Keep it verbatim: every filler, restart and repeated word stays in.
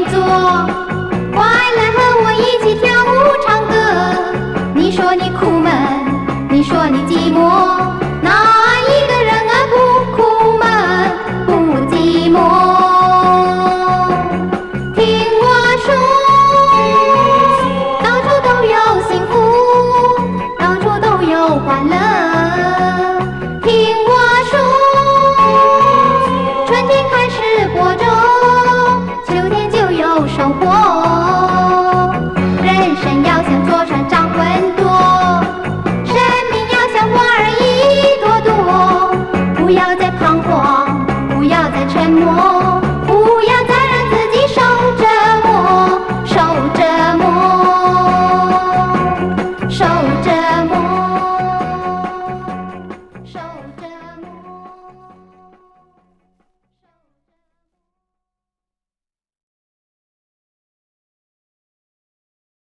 边坐，快来和我一起跳舞唱歌。你说你苦闷，你说你寂寞，哪一个人啊不苦闷不寂寞？听我说，到处都有幸福，到处都有欢乐。听我说，春天开始播种，秋天就有收获。